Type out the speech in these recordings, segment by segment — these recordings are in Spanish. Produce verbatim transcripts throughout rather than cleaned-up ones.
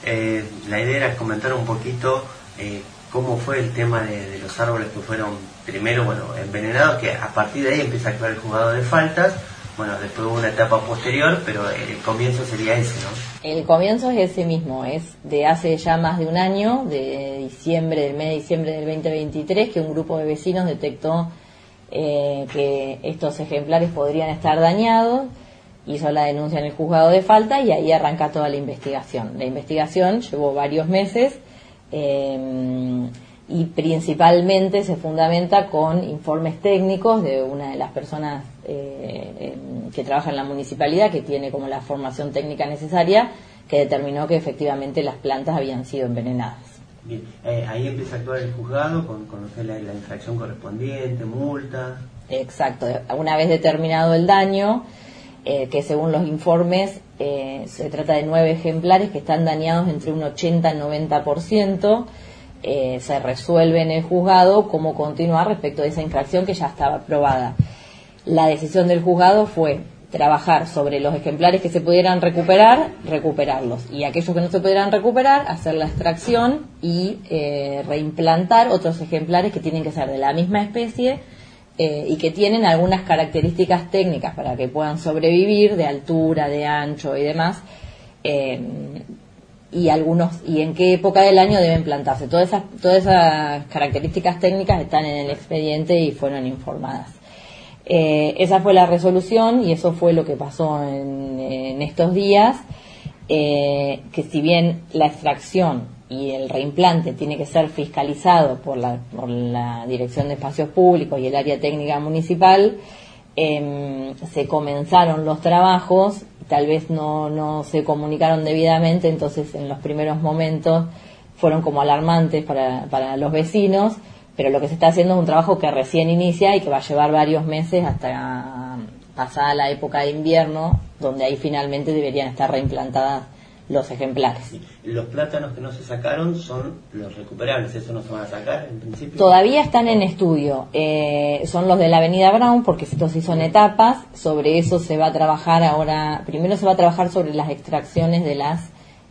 Eh, la idea era comentar un poquito eh, cómo fue el tema de, de los árboles que fueron primero, bueno, envenenados, que a partir de ahí empieza a actuar el juzgado de faltas. Bueno, después hubo una etapa posterior, pero el comienzo sería ese, ¿no? El comienzo es ese mismo, es de hace ya más de un año, de diciembre, del mes de diciembre del veinte veintitrés, que un grupo de vecinos detectó eh, que estos ejemplares podrían estar dañados, hizo la denuncia en el juzgado de falta y ahí arranca toda la investigación. La investigación llevó varios meses eh, y principalmente se fundamenta con informes técnicos de una de las personas eh, que trabaja en la municipalidad, que tiene como la formación técnica necesaria, que determinó que efectivamente las plantas habían sido envenenadas. Bien, eh, ahí empieza a actuar el juzgado con conocer la, la infracción correspondiente, multa. Exacto, una vez determinado el daño, eh, que según los informes eh, se trata de nueve ejemplares que están dañados entre un ochenta y noventa por ciento, eh, se resuelve en el juzgado cómo continuar respecto de esa infracción que ya estaba aprobada. La decisión del juzgado fue trabajar sobre los ejemplares que se pudieran recuperar, recuperarlos, y aquellos que no se pudieran recuperar, hacer la extracción y eh, reimplantar otros ejemplares que tienen que ser de la misma especie eh, y que tienen algunas características técnicas para que puedan sobrevivir, de altura, de ancho y demás, eh, y algunos y en qué época del año deben plantarse. Todas esas, todas esas características técnicas están en el expediente y fueron informadas. Eh, esa fue la resolución y eso fue lo que pasó en, en estos días, eh, que si bien la extracción y el reimplante tiene que ser fiscalizado por la, por la Dirección de Espacios Públicos y el área técnica municipal, eh, se comenzaron los trabajos, tal vez no, no se comunicaron debidamente, entonces en los primeros momentos fueron como alarmantes para, para los vecinos. Pero lo que se está haciendo es un trabajo que recién inicia y que va a llevar varios meses hasta pasada la época de invierno, donde ahí finalmente deberían estar reimplantadas los ejemplares. Sí. Los plátanos que no se sacaron son los recuperables, ¿eso no se van a sacar en principio? Todavía están en estudio, eh, son los de la avenida Brown, porque estos sí son etapas. Sobre eso se va a trabajar ahora. Primero se va a trabajar sobre las extracciones de las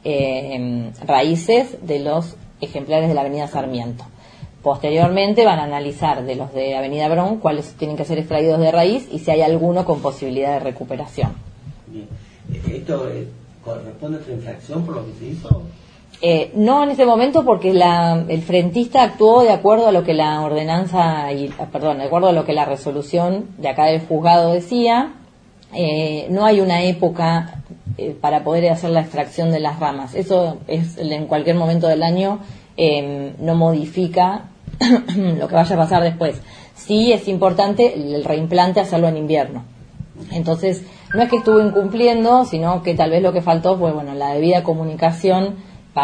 eh, raíces de los ejemplares de la avenida Sarmiento. Posteriormente van a analizar de los de Avenida Brown cuáles tienen que ser extraídos de raíz y si hay alguno con posibilidad de recuperación. Bien. ¿Esto eh, corresponde a otra infracción por lo que se hizo? Eh, no en ese momento, porque la, el frentista actuó de acuerdo a lo que la ordenanza, y, perdón, de acuerdo a lo que la resolución de acá del juzgado decía. Eh, no hay una época eh, para poder hacer la extracción de las ramas. Eso es en cualquier momento del año, eh, no modifica lo que vaya a pasar después. Sí es importante el reimplante hacerlo en invierno. Entonces, no es que estuvo incumpliendo, sino que tal vez lo que faltó fue, bueno, la debida comunicación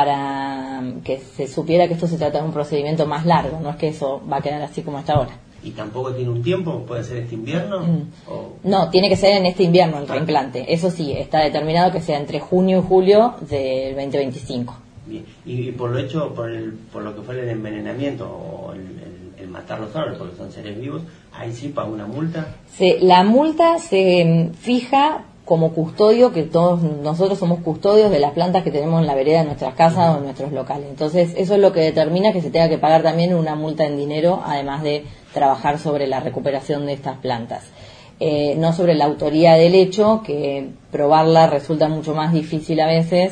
para que se supiera que esto se trata de un procedimiento más largo, no es que eso va a quedar así como hasta ahora. ¿Y tampoco tiene un tiempo? ¿Puede ser este invierno? Mm. ¿O? No, tiene que ser en este invierno el reimplante. Eso sí, está determinado que sea entre junio y julio del veinte veinticinco. Bien. Y, y por lo hecho, por, el, por lo que fue el envenenamiento o el, el, el matar los árboles, porque son seres vivos, ahí sí paga una multa. Se, la multa se fija como custodio, que todos nosotros somos custodios de las plantas que tenemos en la vereda de nuestras casas o en nuestros locales. Entonces, eso es lo que determina que se tenga que pagar también una multa en dinero, además de trabajar sobre la recuperación de estas plantas. Eh, no sobre la autoría del hecho, que probarla resulta mucho más difícil a veces.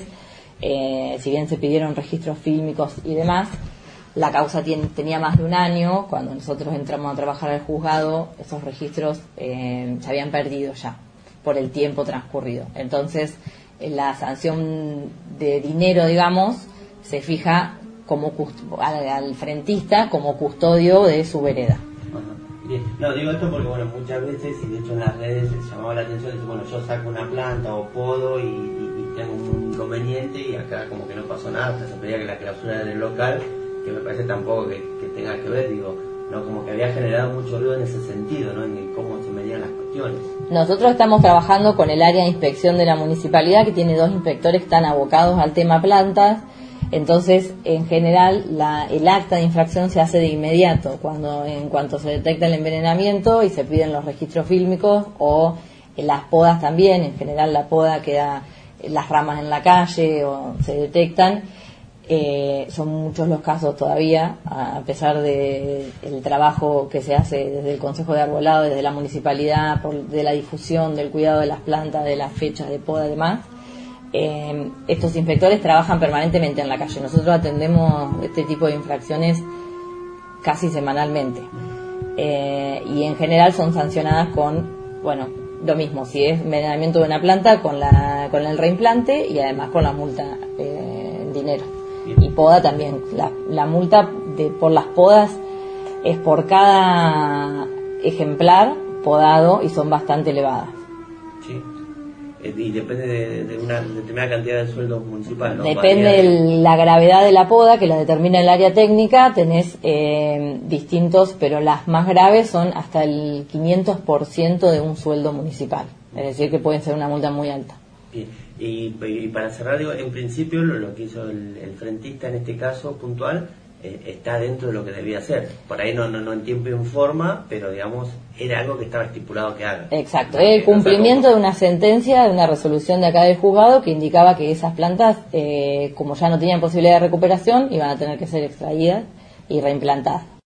Eh, si bien se pidieron registros fílmicos y demás, la causa tiene, tenía más de un año. Cuando nosotros entramos a trabajar al juzgado, esos registros eh, se habían perdido ya por el tiempo transcurrido. Entonces, la sanción de dinero, digamos, se fija como al, al frentista como custodio de su vereda. Ajá. Bien. No, digo esto porque, bueno, muchas veces, y de hecho en las redes se llamaba la atención, dice, bueno, yo saco una planta o podo y, y, y tengo un inconveniente, y acá como que no pasó nada, hasta se pedía que la clausura del local, que me parece tampoco que, que tenga que ver, digo, no, como que había generado mucho ruido en ese sentido, ¿no? En cómo se medían las cuestiones. Nosotros estamos trabajando con el área de inspección de la municipalidad, que tiene dos inspectores que están abocados al tema plantas. Entonces, en general, la, el acta de infracción se hace de inmediato, cuando en cuanto se detecta el envenenamiento y se piden los registros fílmicos o las podas también. En general, la poda queda las ramas en la calle o se detectan. Eh, son muchos los casos todavía, a pesar de el trabajo que se hace desde el Consejo de Arbolado, desde la municipalidad, por, de la difusión, del cuidado de las plantas, de las fechas de poda y demás. Eh, estos inspectores trabajan permanentemente en la calle. Nosotros atendemos este tipo de infracciones casi semanalmente. Eh, y en general son sancionadas con, bueno, lo mismo, si es envenenamiento de una planta, con la con el reimplante y además con la multa eh, en dinero. Y poda también. La, la multa de, por las podas es por cada ejemplar podado y son bastante elevadas. Sí. Y depende de, de una determinada cantidad de sueldos municipales, ¿no? Depende de la gravedad de la poda, que la determina el área técnica. Tenés eh, distintos, pero las más graves son hasta el quinientos por ciento de un sueldo municipal. Es decir, que pueden ser una multa muy alta. Bien. Y, y para cerrar, digo, en principio lo, lo que hizo el, el frentista en este caso puntual eh, está dentro de lo que debía hacer. Por ahí no, no, no en tiempo y en forma, pero digamos, era algo que estaba estipulado que haga. Exacto, el cumplimiento de una sentencia, de una resolución de acá del juzgado que indicaba que esas plantas, eh, como ya no tenían posibilidad de recuperación, iban a tener que ser extraídas y reimplantadas.